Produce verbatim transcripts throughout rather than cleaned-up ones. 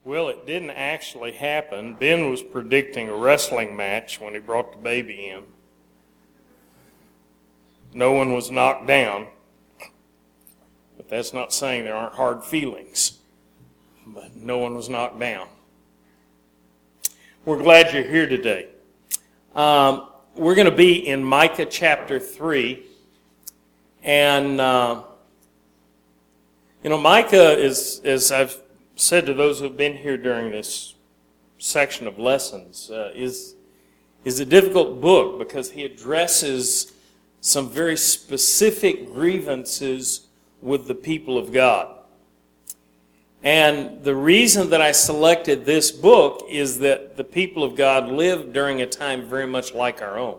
Well, it didn't actually happen. Ben was predicting a wrestling match when he brought the baby in. No one was knocked down, but that's not saying there aren't hard feelings. But no one was knocked down. We're glad you're here today. Um, we're going to be in Micah chapter three, and uh, you know, Micah is, as I've said to those who have been here during this section of lessons, uh, is is a difficult book because he addresses some very specific grievances with the people of God. And the reason that I selected this book is that the people of God lived during a time very much like our own.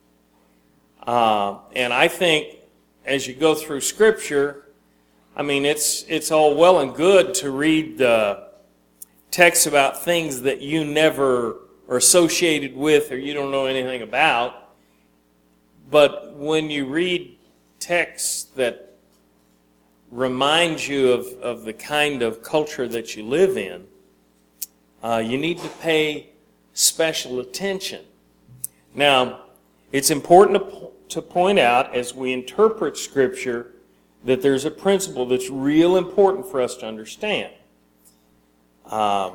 Uh, and I think as you go through Scripture, I mean, it's it's all well and good to read uh, texts about things that you never are associated with or you don't know anything about. But when you read texts that remind you of, of the kind of culture that you live in, uh, you need to pay special attention. Now, it's important to, to point out as we interpret Scripture that there's a principle that's real important for us to understand. Um,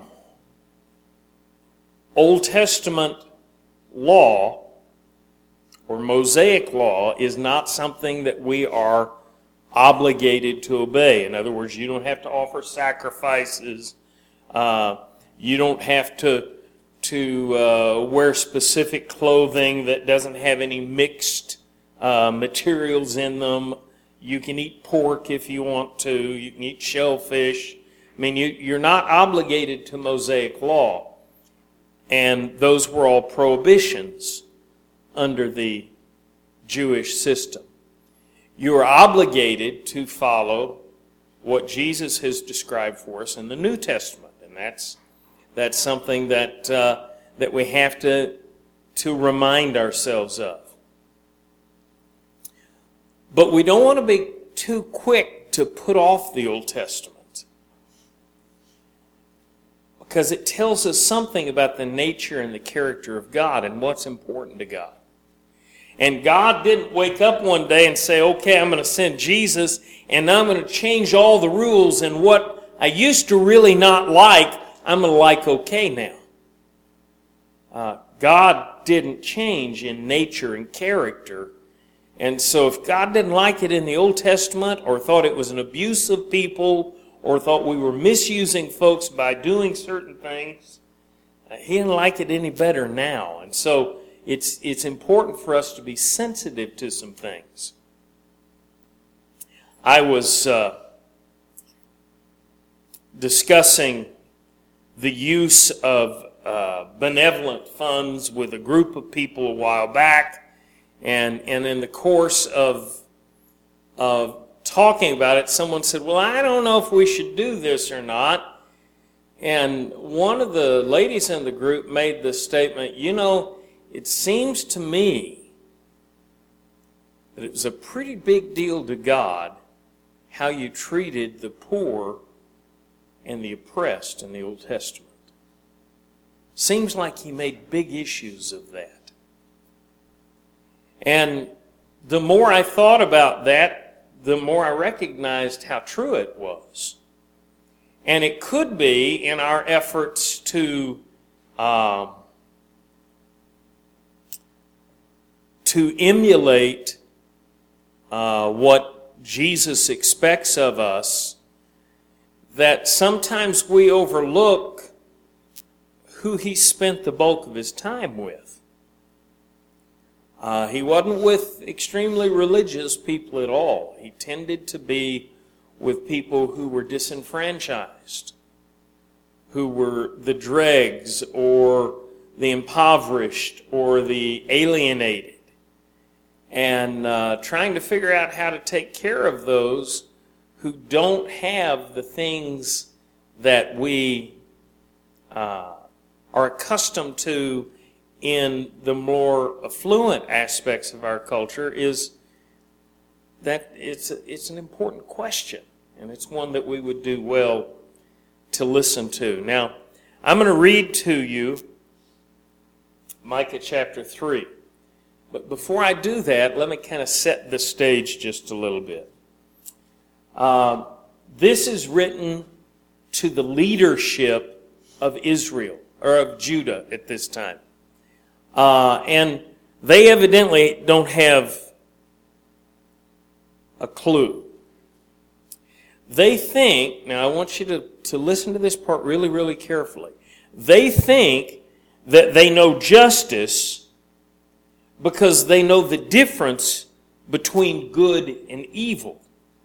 Old Testament law or Mosaic law is not something that we are obligated to obey. In other words, you don't have to offer sacrifices. Uh, you don't have to to uh, wear specific clothing that doesn't have any mixed uh, materials in them. You can eat pork if you want to. You can eat shellfish. I mean, you, you're not obligated to Mosaic law. And those were all prohibitions under the Jewish system. You are obligated to follow what Jesus has described for us in the New Testament. And that's that's something that uh, that we have to, to remind ourselves of. But we don't want to be too quick to put off the Old Testament, because it tells us something about the nature and the character of God and what's important to God. And God didn't wake up one day and say, okay, I'm going to send Jesus and I'm going to change all the rules, and what I used to really not like, I'm going to like okay now. Uh, God didn't change in nature and character. And so if God didn't like it in the Old Testament, or thought it was an abuse of people, or thought we were misusing folks by doing certain things, uh, He didn't like it any better now. And so it's it's important for us to be sensitive to some things. I was uh, discussing the use of uh, benevolent funds with a group of people a while back, and and in the course of of talking about it, someone said, well, I don't know if we should do this or not. And one of the ladies in the group made the statement, you know, it seems to me that it was a pretty big deal to God how you treated the poor and the oppressed in the Old Testament. Seems like He made big issues of that. And the more I thought about that, the more I recognized how true it was. And it could be in our efforts to uh, to emulate uh, what Jesus expects of us, that sometimes we overlook who He spent the bulk of His time with. Uh, he wasn't with extremely religious people at all. He tended to be with people who were disenfranchised, who were the dregs or the impoverished or the alienated, and uh, trying to figure out how to take care of those who don't have the things that we uh, are accustomed to in the more affluent aspects of our culture. Is that it's it's an important question, and it's one that we would do well to listen to. Now, I'm going to read to you Micah chapter three. But before I do that, let me kind of set the stage just a little bit. Uh, this is written to the leadership of Israel, or of Judah at this time. Uh, and they evidently don't have a clue. They think, now I want you to, to listen to this part really, really carefully. They think that they know justice because they know the difference between good and evil.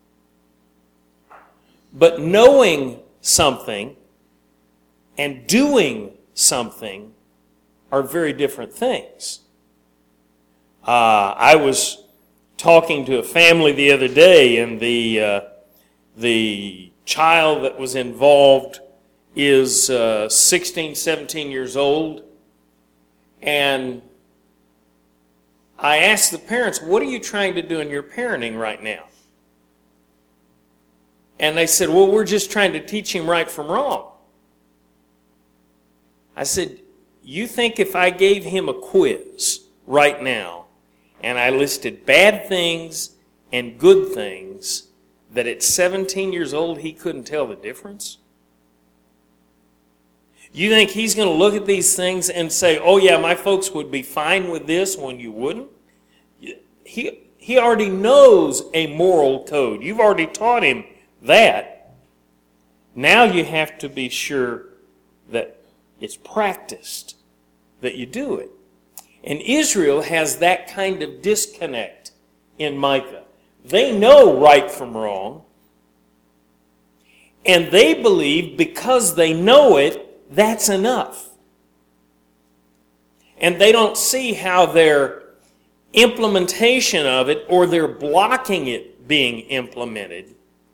But knowing something and doing something are very different things. Uh, I was talking to a family the other day, and the uh, the child that was involved is uh, sixteen, seventeen years old, and I asked the parents, what are you trying to do in your parenting right now? And they said, well, we're just trying to teach him right from wrong. I said, you think if I gave him a quiz right now, and I listed bad things and good things, that at seventeen years old he couldn't tell the difference? You think he's going to look at these things and say, oh yeah, my folks would be fine with this when you wouldn't? He, he already knows a moral code. You've already taught him that. Now you have to be sure that it's practiced, that you do it. And Israel has that kind of disconnect in Micah. They know right from wrong, and they believe because they know it, that's enough. And they don't see how their implementation of it, or their blocking it being implemented,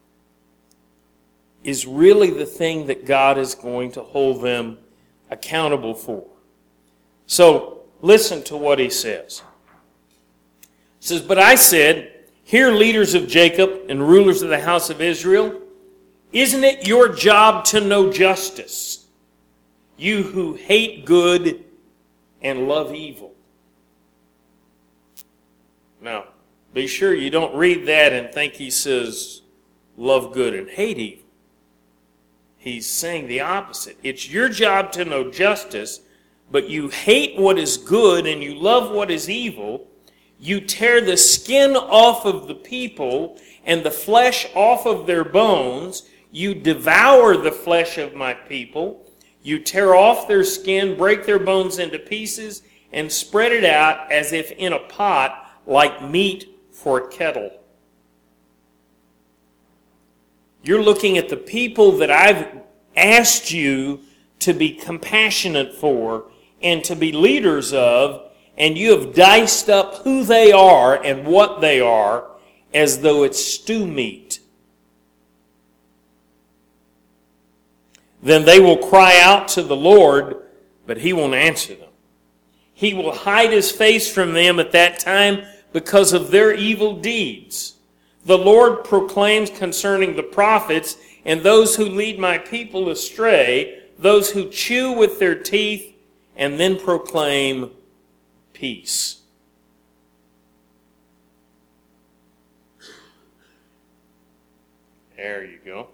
is really the thing that God is going to hold them accountable for. So, listen to what he says. He says, but I said, hear, leaders of Jacob and rulers of the house of Israel, isn't it your job to know justice? You who hate good and love evil. Now, be sure you don't read that and think he says, love good and hate evil. He's saying the opposite. It's your job to know justice, but you hate what is good and you love what is evil. You tear the skin off of the people and the flesh off of their bones. You devour the flesh of my people. You tear off their skin, break their bones into pieces, and spread it out as if in a pot, like meat for a kettle. You're looking at the people that I've asked you to be compassionate for and to be leaders of, and you have diced up who they are and what they are as though it's stew meat. Then they will cry out to the Lord, but he won't answer them. He will hide his face from them at that time because of their evil deeds. The Lord proclaims concerning the prophets and those who lead my people astray, those who chew with their teeth and then proclaim peace. There you go.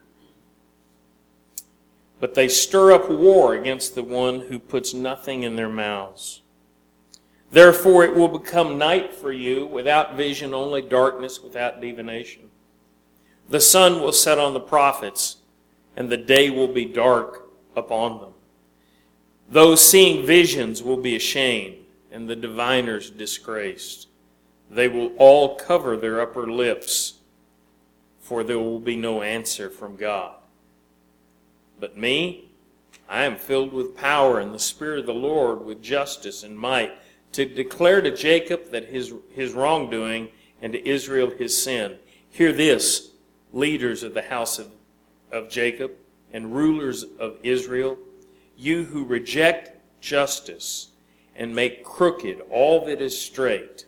But they stir up war against the one who puts nothing in their mouths. Therefore it will become night for you, without vision, only darkness, without divination. The sun will set on the prophets, and the day will be dark upon them. Those seeing visions will be ashamed, and the diviners disgraced. They will all cover their upper lips, for there will be no answer from God. But me, I am filled with power and the Spirit of the Lord, with justice and might, to declare to Jacob that his, his wrongdoing and to Israel his sin. Hear this, leaders of the house of, of Jacob and rulers of Israel, you who reject justice and make crooked all that is straight,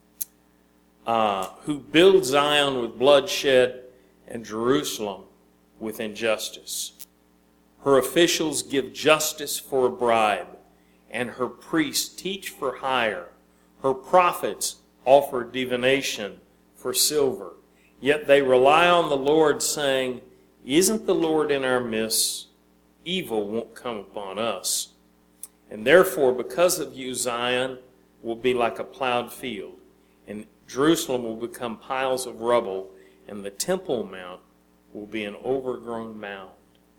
uh, who build Zion with bloodshed and Jerusalem with injustice. Her officials give justice for a bribe, and her priests teach for hire. Her prophets offer divination for silver. Yet they rely on the Lord, saying, "Isn't the Lord in our midst? Evil won't come upon us." And therefore, because of you, Zion will be like a plowed field, and Jerusalem will become piles of rubble, and the Temple Mount will be an overgrown mound.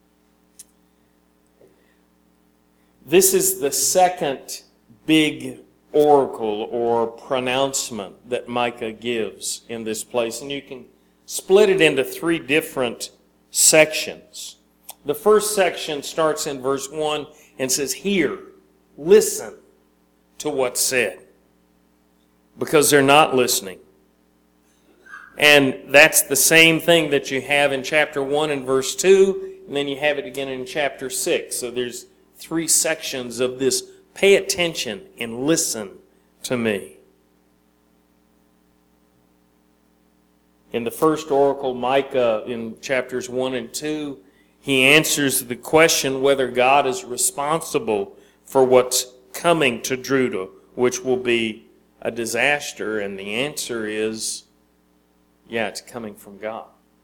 This is the second big oracle or pronouncement that Micah gives in this place. And you can split it into three different sections. The first section starts in verse one and says, "Hear, listen to what's said," because they're not listening. And that's the same thing that you have in chapter one and verse two, and then you have it again in chapter six. So there's three sections of this. Pay attention and listen to me. In the first oracle, Micah, in chapters one and two, he answers the question whether God is responsible for what's coming to Judah, which will be a disaster. And the answer is, yeah, it's coming from God.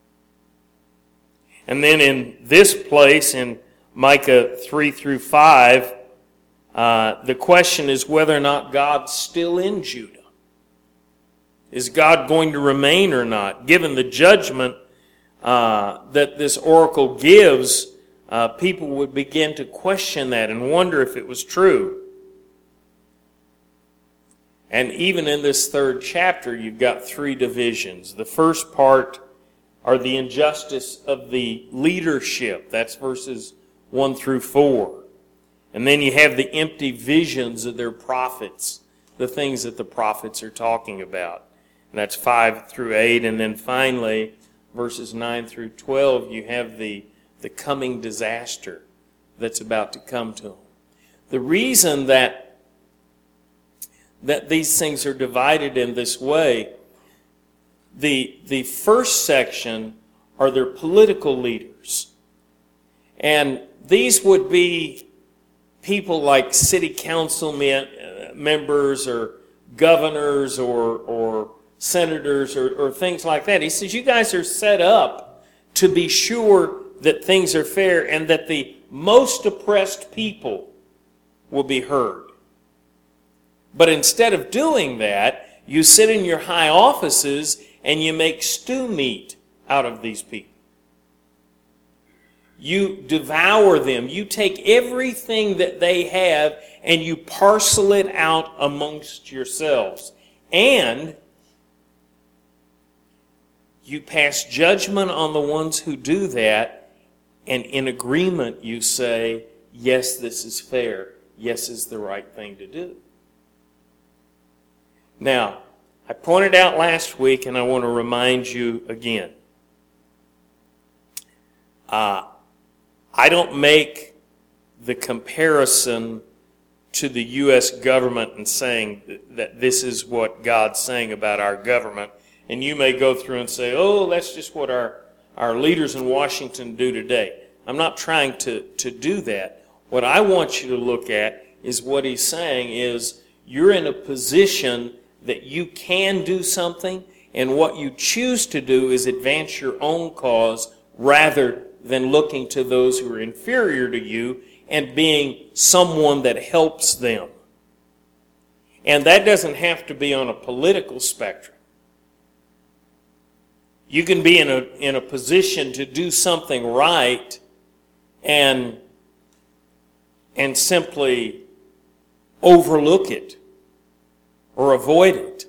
And then in this place, in Micah three through five, uh, the question is whether or not God's still in Judah. Is God going to remain or not? Given the judgment uh, that this oracle gives, uh, people would begin to question that and wonder if it was true. And even in this third chapter, you've got three divisions. The first part are the injustice of the leadership. That's verses one through four. And then you have the empty visions of their prophets, the things that the prophets are talking about. And that's five through eight. And then finally, verses nine through twelve, you have the, the coming disaster that's about to come to them. The reason that, that these things are divided in this way, the, the first section are their political leaders. And these would be people like city council members or governors or, or senators or, or things like that. He says, you guys are set up to be sure that things are fair and that the most oppressed people will be heard. But instead of doing that, you sit in your high offices and you make stew meat out of these people. You devour them. You take everything that they have and you parcel it out amongst yourselves. And you pass judgment on the ones who do that, and in agreement you say, yes, this is fair. Yes, it's the right thing to do. Now, I pointed out last week, and I want to remind you again. Uh, I don't make the comparison to the U S government and saying that this is what God's saying about our government. And you may go through and say, oh, that's just what our, our leaders in Washington do today. I'm not trying to, to do that. What I want you to look at is what he's saying is you're in a position that you can do something, and what you choose to do is advance your own cause rather than looking to those who are inferior to you and being someone that helps them. And that doesn't have to be on a political spectrum. You can be in a, in a position to do something right and, and simply overlook it or avoid it.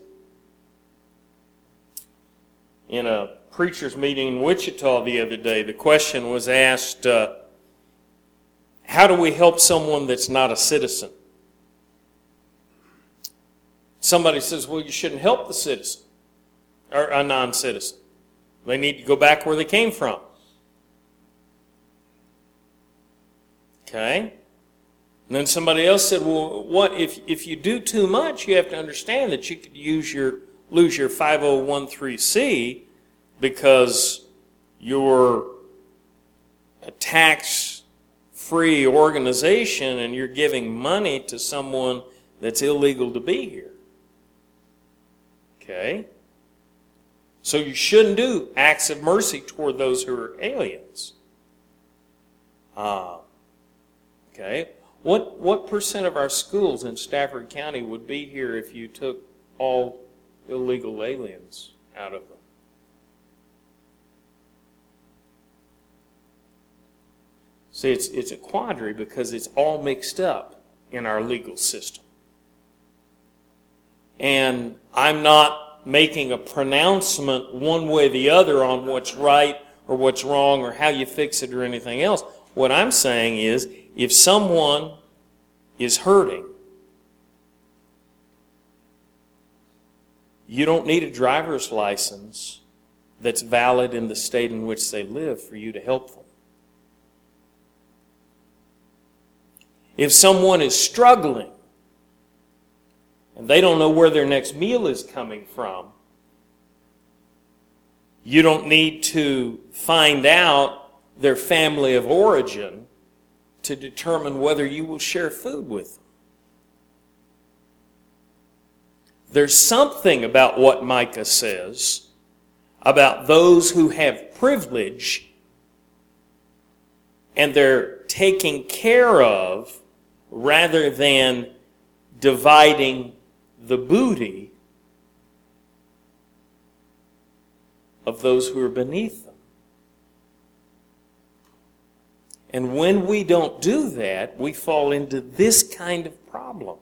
In a preacher's meeting in Wichita the other day, the question was asked, uh, how do we help someone that's not a citizen? Somebody says, well, you shouldn't help the citizen or a non-citizen. They need to go back where they came from. Okay? And then somebody else said, well, what if, if you do too much, you have to understand that you could use your lose your five oh one c because you're tax-free organization and you're giving money to someone that's illegal to be here. Okay? So you shouldn't do acts of mercy toward those who are aliens. Uh, okay? What, what percent of our schools in Stafford County would be here if you took all illegal aliens out of them? See, it's, it's a quandary because it's all mixed up in our legal system. And I'm not making a pronouncement one way or the other on what's right or what's wrong or how you fix it or anything else. What I'm saying is, if someone is hurting, you don't need a driver's license that's valid in the state in which they live for you to help them. If someone is struggling and they don't know where their next meal is coming from, you don't need to find out their family of origin to determine whether you will share food with them. There's something about what Micah says about those who have privilege and they're taken care of rather than dividing the booty of those who are beneath them. And when we don't do that, we fall into this kind of problem.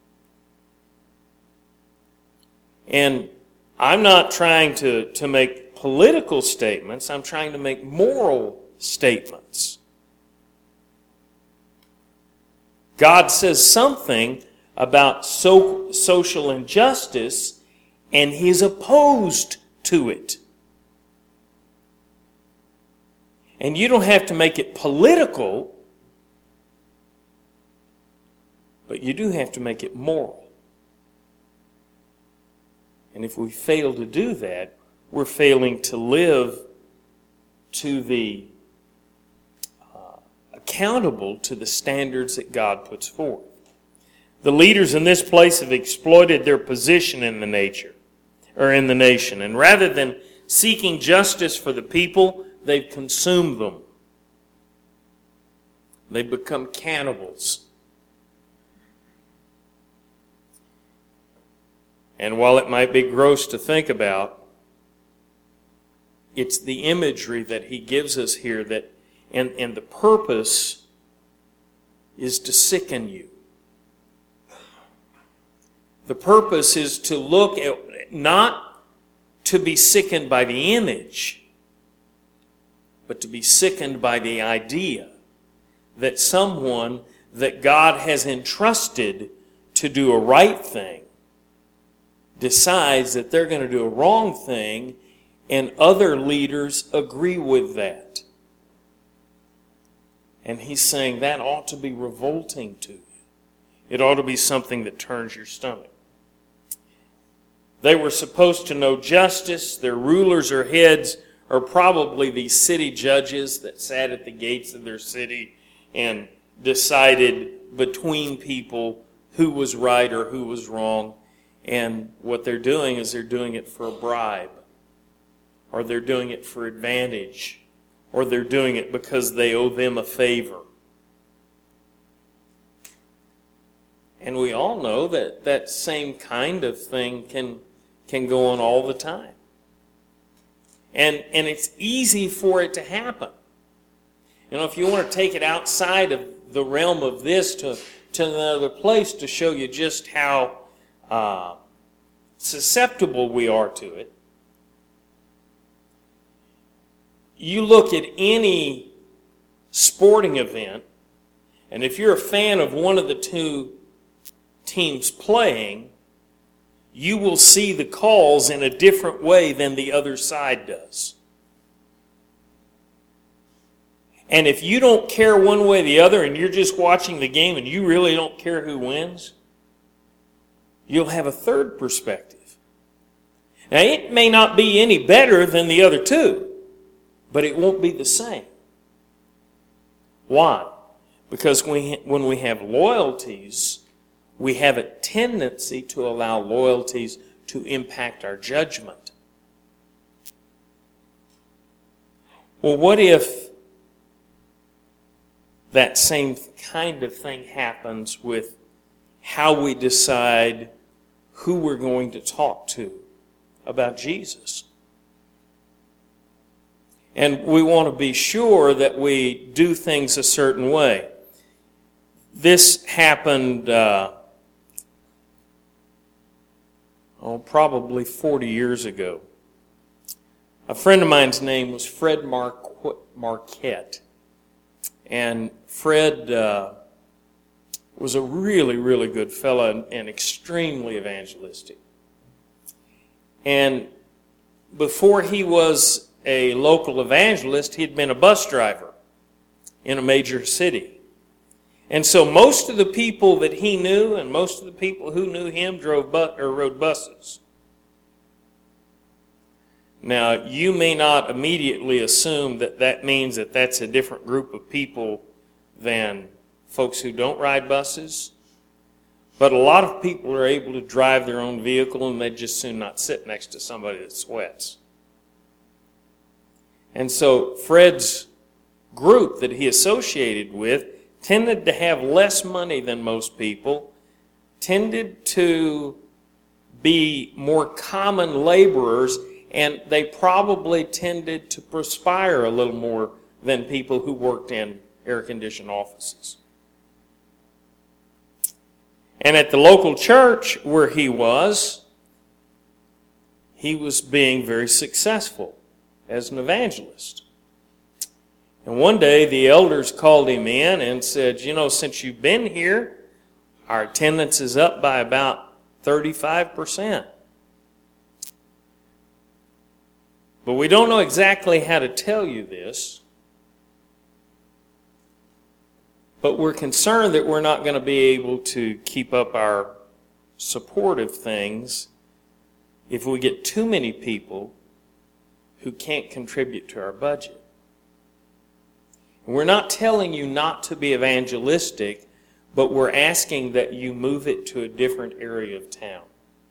And I'm not trying to, to make political statements. I'm trying to make moral statements. God says something about so, social injustice, and He's opposed to it. And you don't have to make it political, but you do have to make it moral. And if we fail to do that, we're failing to live to the uh, accountable to the standards that God puts forth. The leaders in this place have exploited their position in the nature, or in the nation, and rather than seeking justice for the people, they've consumed them. They've become cannibals. And while it might be gross to think about, it's the imagery that he gives us here that, and, and the purpose is to sicken you. The purpose is to look at, not to be sickened by the image, but to be sickened by the idea that someone that God has entrusted to do a right thing decides that they're going to do a wrong thing, and other leaders agree with that. And he's saying that ought to be revolting to you. It ought to be something that turns your stomach. They were supposed to know justice. Their rulers or heads are probably these city judges that sat at the gates of their city and decided between people who was right or who was wrong. And what they're doing is they're doing it for a bribe, or they're doing it for advantage, or they're doing it because they owe them a favor. And we all know that that same kind of thing can, can go on all the time. And, and it's easy for it to happen. You know, if you want to take it outside of the realm of this to, to another place to show you just how uh, susceptible we are to it, you look at any sporting event, and if you're a fan of one of the two teams playing, you will see the calls in a different way than the other side does. And if you don't care one way or the other and you're just watching the game and you really don't care who wins, you'll have a third perspective. Now, it may not be any better than the other two, but it won't be the same. Why? Because we, when we have loyalties, we have a tendency to allow loyalties to impact our judgment. Well, what if that same kind of thing happens with how we decide who we're going to talk to about Jesus? And we want to be sure that we do things a certain way. This happened uh, oh, probably forty years ago. A friend of mine's name was Fred Mar- Marquette. And Fred uh, was a really, really good fellow and, and extremely evangelistic. And before he was a local evangelist, he'd been a bus driver in a major city. And so most of the people that he knew and most of the people who knew him drove bu- or rode buses. Now, you may not immediately assume that that means that that's a different group of people than folks who don't ride buses. But a lot of people are able to drive their own vehicle and they'd just soon not sit next to somebody that sweats. And so Fred's group that he associated with tended to have less money than most people, tended to be more common laborers, and they probably tended to perspire a little more than people who worked in air-conditioned offices. And at the local church where he was, he was being very successful as an evangelist. And one day the elders called him in and said, you know, since you've been here, our attendance is up by about thirty-five percent. But we don't know exactly how to tell you this. But we're concerned that we're not going to be able to keep up our supportive things if we get too many people who can't contribute to our budget. And we're not telling you not to be evangelistic, but we're asking that you move it to a different area of town.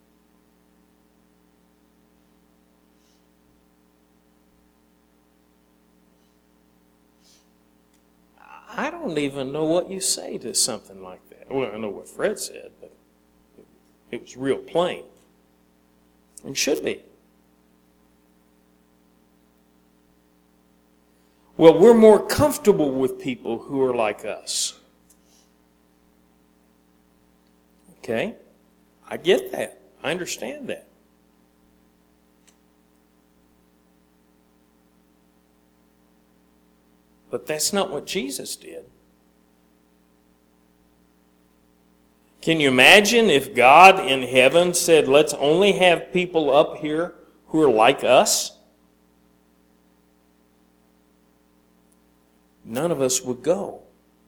I don't even know what you say to something like that. Well, I know what Fred said, but it was real plain. And should be. Well, we're more comfortable with people who are like us. Okay? I get that. I understand that. But that's not what Jesus did. Can you imagine if God in heaven said, let's only have people up here who are like us? None of us would go.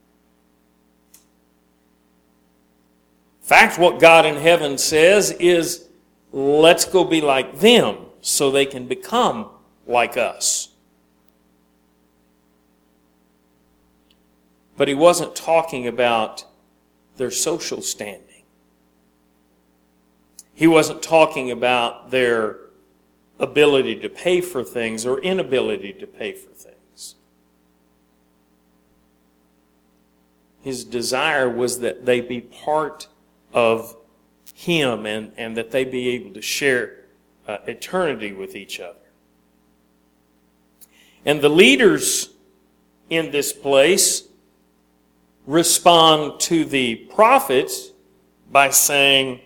In fact, what God in heaven says is, let's go be like them so they can become like us. But he wasn't talking about their social standing. He wasn't talking about their ability to pay for things or inability to pay for things. His desire was that they be part of him and, and that they be able to share uh, eternity with each other. And the leaders in this place respond to the prophets by saying,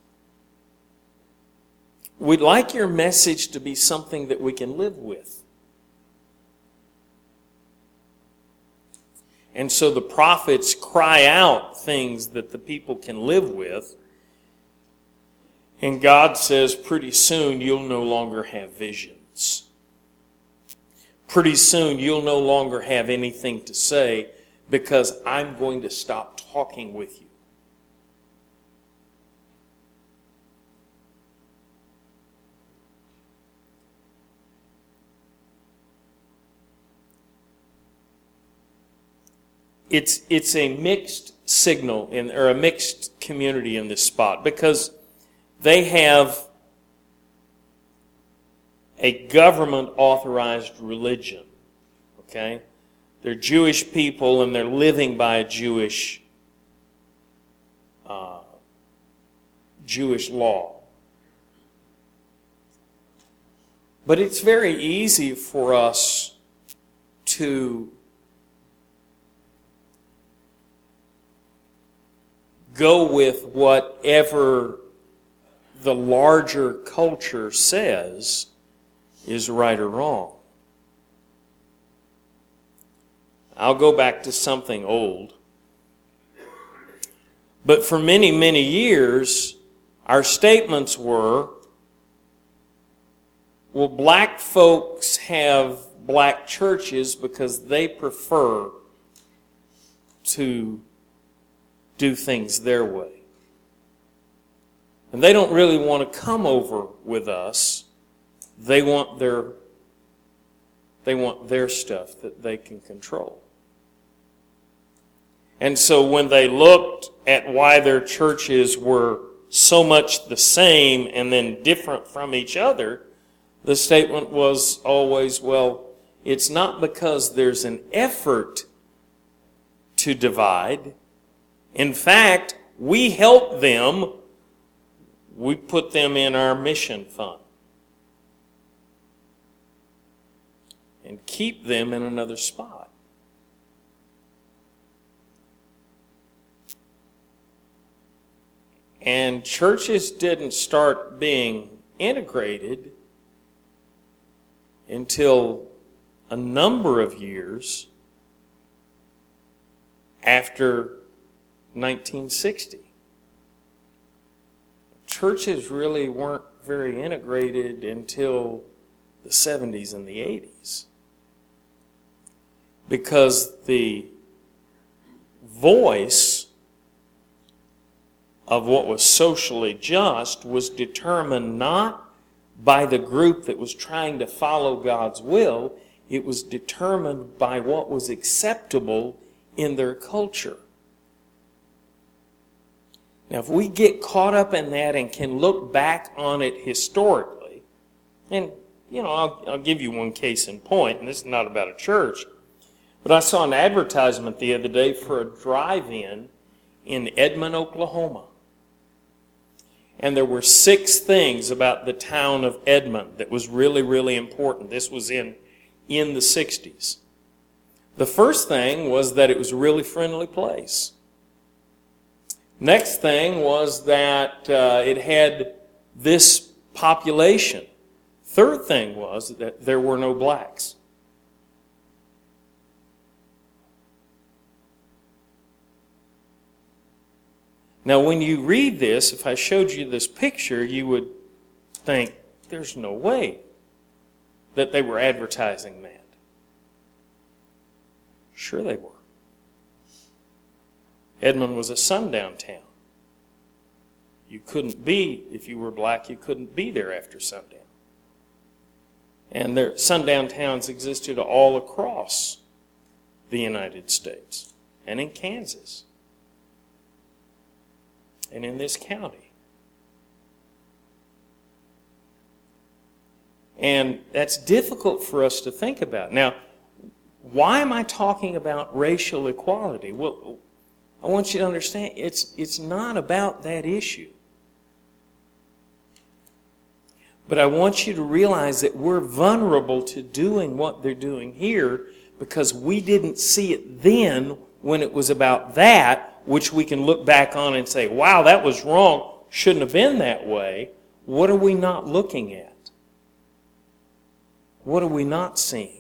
we'd like your message to be something that we can live with. And so the prophets cry out things that the people can live with. And God says, pretty soon you'll no longer have visions. Pretty soon you'll no longer have anything to say because I'm going to stop talking with you. it's it's a mixed signal in or a mixed community in this spot, because they have a government authorized religion. Okay? They're Jewish people and they're living by a Jewish uh, Jewish law. But it's very easy for us to go with whatever the larger culture says is right or wrong. I'll go back to something old. But for many, many years, our statements were, well, black folks have black churches because they prefer to do things their way. And they don't really want to come over with us. They want their, they want their stuff that they can control. And so when they looked at why their churches were so much the same and then different from each other, the statement was always, well, it's not because there's an effort to divide. In fact, we help them. We put them in our mission fund and keep them in another spot. And churches didn't start being integrated until a number of years after nineteen sixty. Churches really weren't very integrated until the seventies and the eighties, because the voice of what was socially just was determined not by the group that was trying to follow God's will. It was determined by what was acceptable in their culture. Now, if we get caught up in that and can look back on it historically, and, you know, I'll, I'll give you one case in point, and this is not about a church, but I saw an advertisement the other day for a drive-in in Edmond, Oklahoma. And there were six things about the town of Edmond that was really, really important. This was in, in the sixties. The first thing was that it was a really friendly place. Next thing was that uh, it had this population. Third thing was that there were no blacks. Now, when you read this, if I showed you this picture, you would think, there's no way that they were advertising that. Sure they were. Edmond was a sundown town. You couldn't be, if you were black, you couldn't be there after sundown. And their sundown towns existed all across the United States and in Kansas and in this county. And that's difficult for us to think about. Now, why am I talking about racial equality? Well, I want you to understand, it's, it's not about that issue. But I want you to realize that we're vulnerable to doing what they're doing here because we didn't see it then when it was about that, which we can look back on and say, wow, that was wrong, shouldn't have been that way. What are we not looking at? What are we not seeing?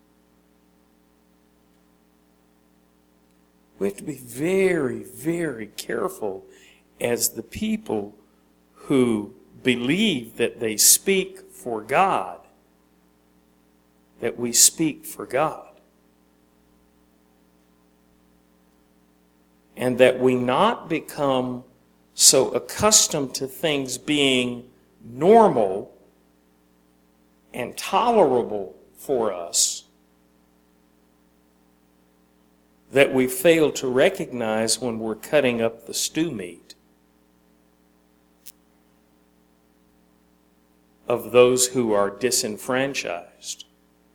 We have to be very, very careful as the people who believe that they speak for God, that we speak for God. And that we not become so accustomed to things being normal and tolerable for us that we fail to recognize when we're cutting up the stew meat of those who are disenfranchised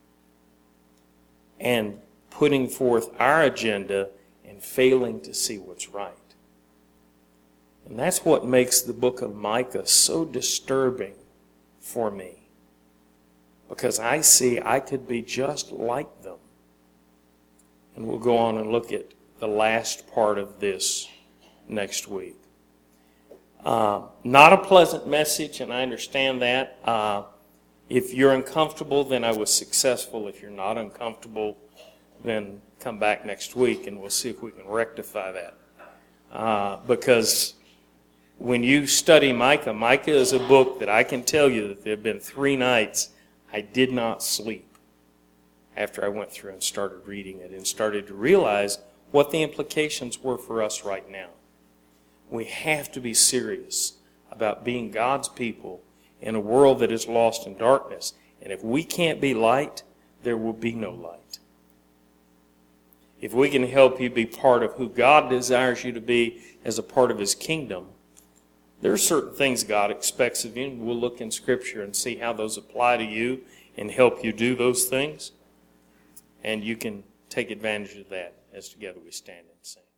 and putting forth our agenda and failing to see what's right. And that's what makes the book of Micah so disturbing for me. Because I see I could be just like them. And we'll go on and look at the last part of this next week. Uh, not a pleasant message, and I understand that. Uh, if you're uncomfortable, then I was successful. If you're not uncomfortable, then come back next week and we'll see if we can rectify that. Uh, because when you study Micah, Micah is a book that I can tell you that there have been three nights I did not sleep after I went through and started reading it and started to realize what the implications were for us right now. We have to be serious about being God's people in a world that is lost in darkness. And if we can't be light, there will be no light. If we can help you be part of who God desires you to be as a part of His kingdom, there are certain things God expects of you, and we'll look in Scripture and see how those apply to you and help you do those things. And you can take advantage of that as together we stand and sing.